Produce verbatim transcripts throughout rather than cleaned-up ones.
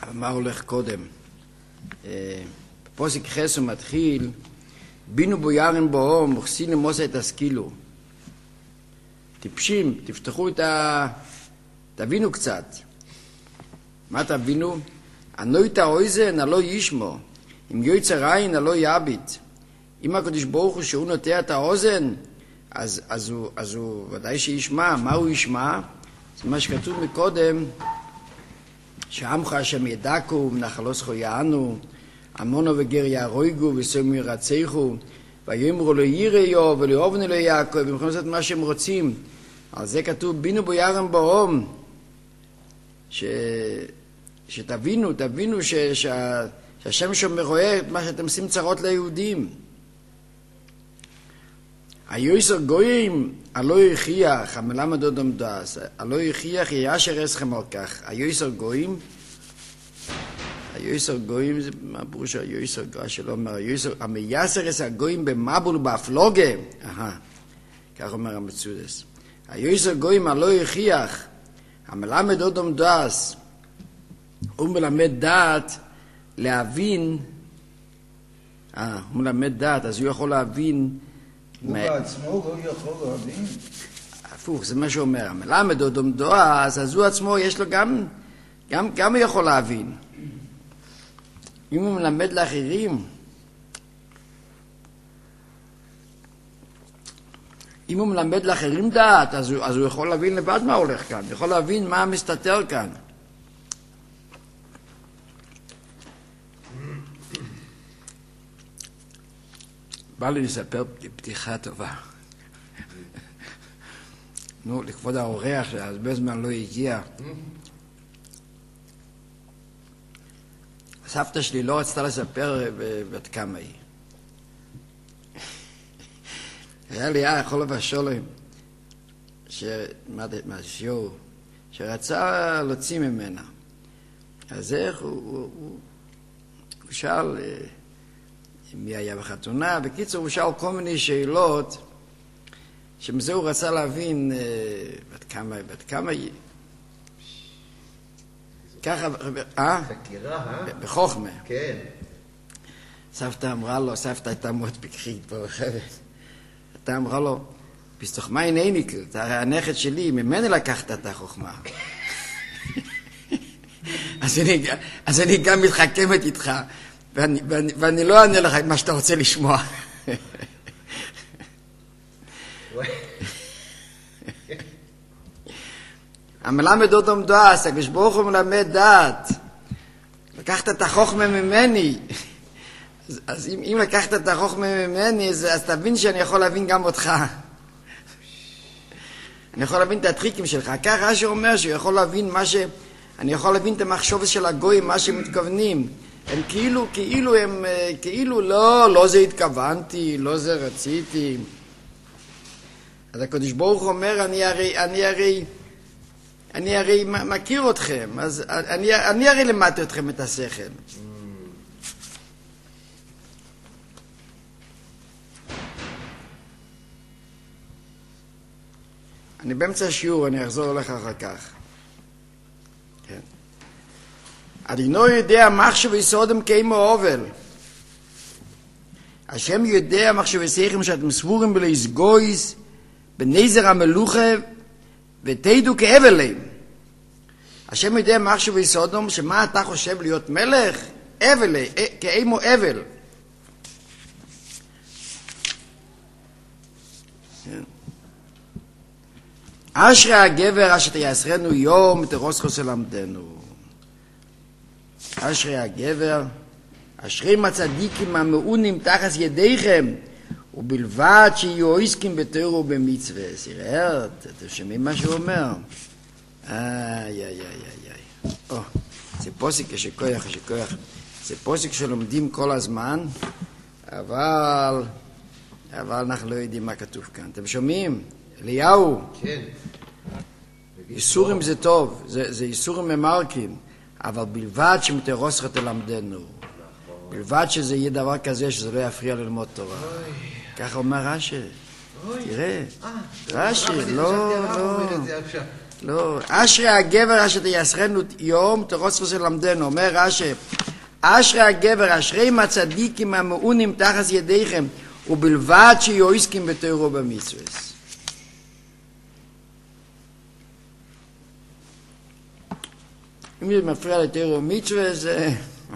מה הולך קודם? פוסק חס הוא מתחיל, בינו בוירים בו, מוכסינים מוסה תשכילו. טיפשים, תפתחו את ה... תבינו קצת. מה תבינו? ענו את האויזן, הלא ישמו. אם יוצר עין, הלא יביט. אם הקדוש ברוך הוא שהוא נוטע את האוזן, אז, אז, הוא, אז הוא ודאי שישמע. מה הוא ישמע? זה מה שכתוב מקודם, שעמך השם ידעקו, ונחלו זכו יענו, עמונו וגר יהרויגו, וסוימו ירצחו, ויאמרו לו יראיו, ולאובנו לו יעקב, והם יכולים לעשות מה שהם רוצים. על זה כתוב, בינו בו ירם באום, ש... שתבינו, תבינו ש... ש... שהשם שומר רואה את מה שאתם עושים צרות ליהודים. היועסר גויים, הלא יכיח, המלמד עוד עמדס, הלא יכיח יאשר אסכם על כך. היועסר גויים, היועסר גויים, זה מה פירוש היועסר גויים שלא אומר, היועסר, המייסר אס הגויים במבול ובאפלוגה, אהה, כך אומר המצודס. היועסר גויים, הלא יכיח, המלמד עוד עמדס, הוא מלמד דעת להבין, אה, הוא מלמד דעת, אז הוא יכול להבין, הוא בעצמו לא יכול להבין. הפוך, זה מה שהוא אומר. המלמד עוד עומדו, אז הוא עצמו יש לו גם, גם, גם הוא יכול להבין. אם הוא מלמד לאחרים, אם הוא מלמד לאחרים דעת, אז הוא, אז הוא יכול להבין לבד מה הולך כאן. הוא יכול להבין מה מסתתר כאן. בא לי לספר פתיחה טובה. נו, לכבוד האורח שהרבה זמן לא הגיע. סבתא שלי לא רצתה לספר בת כמה היא. היה לי היה יכול לבשולם, משהו, שרצה להוציא ממנה. אז איך הוא, הוא, הוא, הוא שאל מי היה בחתונה. בקיצור, הוא שאל כל מיני שאלות, שמזה הוא רצה להבין בת כמה, בת כמה היא. ככה, אה? חקירה, אה? בחוכמה. כן. סבתא אמרה לו, סבתא הייתה מאוד פיקחית ברחבת. אתה אמרה לו, פסתוחמה אינני, אתה הרי הנכד שלי, ממני לקחת את החוכמה. אז, אני, אז אני גם מתחכמת איתך, ואני, ואני, ואני לא אענה לך את מה שאתה רוצה לשמוע. המלמד עוד עומדס, הקדוש ברוך הוא מלמד דעת. לקחת את החוכמה ממני. אז, אז אם, אם לקחת את החוכמה ממני, אז, אז תבין שאני יכול להבין גם אותך. אני יכול להבין את הטריקים שלך. כך רש"י אומר שהוא יכול להבין מה ש... אני יכול להבין את המחשבת של הגויים, מה שהם מתכוונים. הם כאילו, כאילו הם, כאילו לא, לא זה התכוונתי, לא זה רציתי. אז הקדוש ברוך הוא אומר, אני הרי, אני הרי, אני הרי מכיר אתכם, אז אני, אני הרי למדתי אתכם את השכל. אני באמצע השיעור, אני אחזור אליך אחר כך. כן. אדינו יודע מחשב יסודם כמו הובל. השם יודע מחשב יסייכם שאתם סבורים בלהסגויס, בנזר המלוכה, ותדעו כאבלים. השם יודע מחשב יסודם, שמה אתה חושב להיות מלך? אבלי, כאמו אבל. כן. אשרי הגבר אשר תייסרנו יום תרוסחו סלמדנו. אשרי הגבר, אשרים הצדיקים המעונים תחת ידיכם, ובלבד שיהיו עסקים בתורה ובמצווה. יראה, אתם שומעים מה שהוא אומר? איי, איי, איי, איי. או, זה פוסק שכוח, שכוח. זה פוסק שלומדים כל הזמן, אבל, אבל אנחנו לא יודעים מה כתוב כאן. אתם שומעים? אליהו. כן. איסורים זה טוב, זה, זה איסורים ממרקים, אבל בלבד שמתרוסך תלמדנו. בלבד שזה יהיה דבר כזה שזה לא יפריע ללמוד תורה. ככה אומר רש"י. תראה, רש"י, לא, לא. לא, אשרי הגבר אשר תייסרנו יום תרוץ ללמדנו, אומר רש"י, אשרי הגבר, אשרים הצדיקים המעונים תחת ידיכם, ובלבד שיהיו עוסקים בתורה ובמצוות. אם זה מפריע לתורה ובמצוות, זה...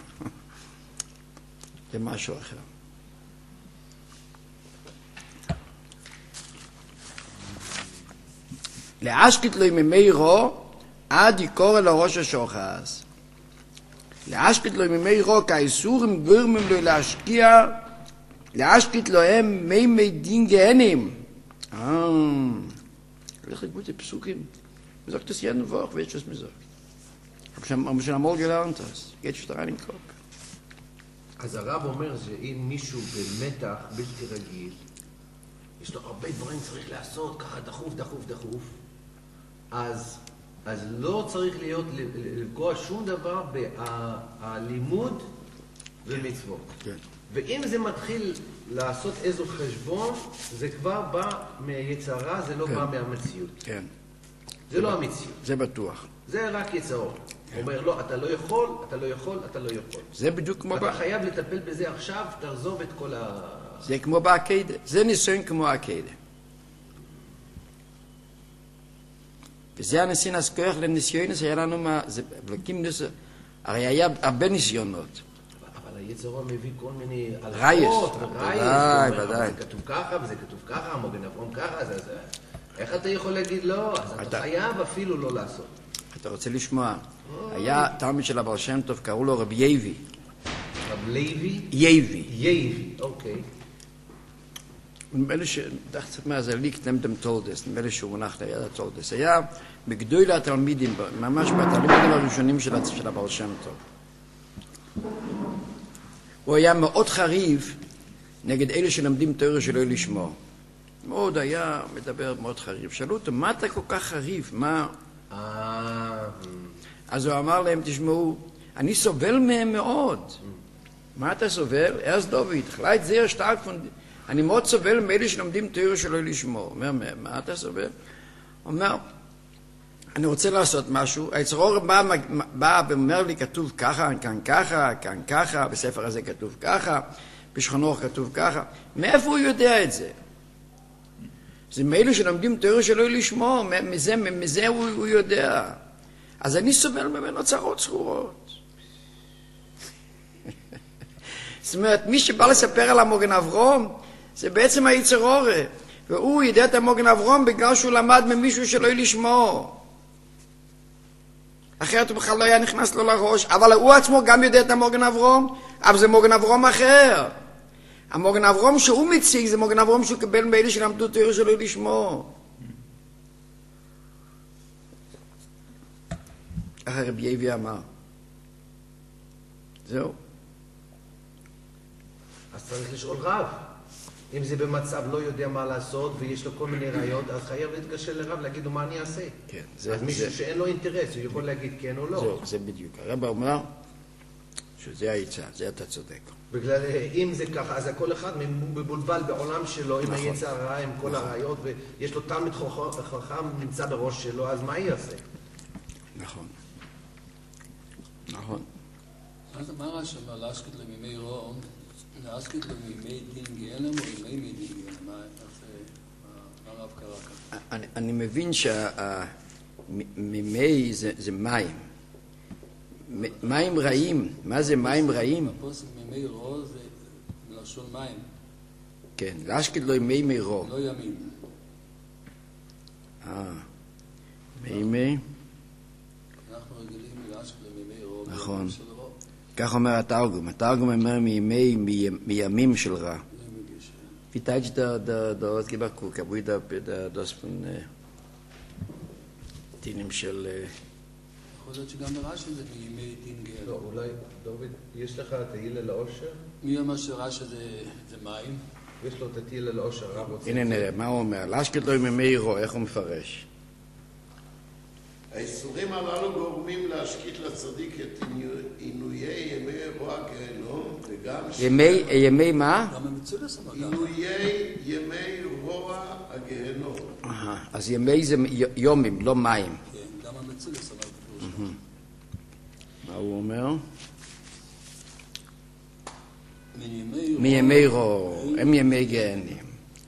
זה משהו אחר. להשקיט לו ממאירו עד יקורא לו ראש השוחס. להשקיט לו ממאירו כאיסורים גורמים לו להשקיע, להשקיט לו הם מי מי דין גהנים. אה, איך גוטה פסוקים. Man sagt das jeden Woche, weißt du, was man sagt. Ich habe schon einmal gelernt, das geht schon rein im Kopf. אז הרב אומר שאם מישהו במתח בלתי רגיל, יש לו הרבה דברים צריך לעשות, ככה דחוף, דחוף, דחוף, אז, אז לא צריך להיות, לפגוע שום דבר בלימוד ומצוות. כן. ואם זה מתחיל לעשות איזו חשבון, זה כבר בא מיצרה, זה לא כן. בא מהמציאות. כן. זה, זה לא ב... המציאות. זה בטוח. זה רק יצרות. הוא אומר, לא, אתה לא יכול, אתה לא יכול, אתה לא יכול. זה בדיוק כמו... אתה חייב לטפל בזה עכשיו, תעזוב את כל ה... זה כמו בעקדה. זה ניסיון כמו העקדה. וזה הניסיון הסכוח לניסיון, זה היה לנו מה... זה בלקים ניסיון... הרי היה הרבה ניסיונות. אבל היצרו מביא כל מיני... רייס. ודאי, ודאי. זה כתוב ככה, וזה כתוב ככה, המוגן אברום ככה, זה... איך אתה יכול להגיד לא? אז אתה חייב אפילו לא לעשות. אתה רוצה לשמוע, היה תלמיד של הבעל שם טוב, קראו לו רב יייבי. רב לייבי? יייבי. יייבי, אוקיי. נדמה לי שדח קצת מה זה ליק נמדם תולדס, נדמה לי שהוא מונח ליד התולדס. היה בגדול התלמידים, ממש בתלמידים הראשונים של הבעל שם טוב. הוא היה מאוד חריף נגד אלה שלמדים תורה שלא לשמוע. מאוד היה מדבר מאוד חריף. שאלו אותו, מה אתה כל כך חריף? מה... אז הוא אמר להם, תשמעו, אני סובל מהם מאוד. מה אתה סובל? ארז דוד, חלית זיר שטרק, אני מאוד סובל מאלה שלומדים תורה שלא לשמוע. הוא אומר, מה אתה סובל? הוא אומר, אני רוצה לעשות משהו, היצרור בא, בא ואומר לי, כתוב ככה, כאן ככה, כאן ככה, בספר הזה כתוב ככה, בשכנוך כתוב ככה. מאיפה הוא יודע את זה? זה מאלו שלומדים תורה שלא לשמוע, מזה, מזה הוא, הוא יודע. אז אני סובל ממנו צרות צרורות. זאת אומרת, מי שבא לספר על המוגן אברום, זה בעצם היצר אורה. והוא ידע את המוגן אברום בגלל שהוא למד ממישהו שלא לשמוע. אחרת הוא בכלל לא היה נכנס לו לראש. אבל הוא עצמו גם יודע את המוגן אברום, אבל זה מוגן אברום אחר. המוגן אברום שהוא מציג זה מוגן אברום שהוא קיבל מאלה שלמדו תורה שלא לשמוע. ככה רבי יייבי אמר. זהו. אז צריך לשאול רב. אם זה במצב לא יודע מה לעשות ויש לו כל מיני ראיות, אז חייב להתקשר לרב, להגיד לו מה אני אעשה. כן. אז מישהו שאין לו אינטרס, הוא יכול להגיד כן או לא. זהו, זה בדיוק. הרב אומר שזה היצע, זה אתה צודק. בגלל, אם זה ככה, אז כל אחד מבולבל בעולם שלו, עם היצע הרע, עם כל הראיות, ויש לו תלמיד חכם נמצא בראש שלו, אז מה יעשה? נכון. נכון. אז מה רש"י אמר, להשקיט לו מימי רום, להשקיט לו מימי דין גהנם או מימי מי דין גהנם? מה הרב קרא כאן? אני מבין שהמימי זה מים. מים רעים. מה זה מים רעים? הפוסק מימי רו זה מלשון מים. כן, להשקיט לו מימי מי רו. לא ימים. אה, מימי. אנחנו רגילים להשקיט לו מימי רו. נכון. כך אומר התרגום. התרגום אומר מימי, מימים של רע. Wie teilst du da das Geberkuka, wo da das von דינים של... יכול להיות שגם ברש"י זה מימי דין גהנם. לא, אולי, דוד, יש לך תהילה לאושר? מי אומר שרש"י זה מים? יש לו תהילה לאושר, רב רוצה... הנה נראה, מה הוא אומר? להשקיט לו מימי רו, איך הוא מפרש? האיסורים הללו גורמים להשקיט לצדיק את עינויי ימי רוע גיהנום וגם... ימי, ימי מה? גם המצולס אמר. עינויי ימי רוע הגיהנום. אז ימי זה יומים, לא מים. כן. הוא אומר? מימי מימי רו, הם ימי גאנים.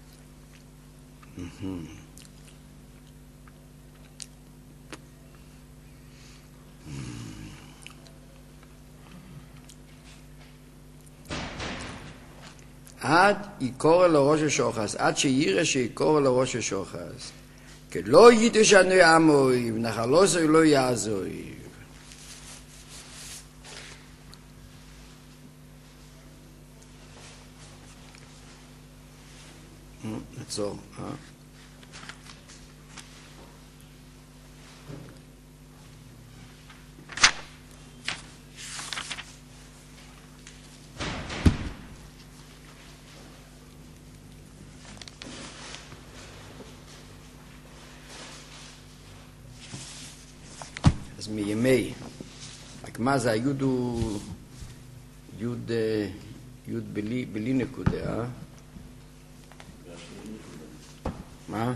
עד יקורא לו ראש השוחס, עד שירא שיקורא לו ראש השוחס. כי לא יידוש ענו עמוי, ונחלוסו לא יעזוי. נעצור, אה? אז מימי, רק מה זה, היוד הוא יוד, יוד בלי, בלי נקודה, אה? מה?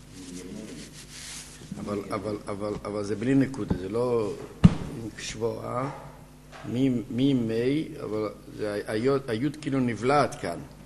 אבל, אבל, אבל, אבל זה בלי נקודה, זה לא שבועה, מי, מי מי, אבל זה, היוד, היוד כאילו נבלעת כאן.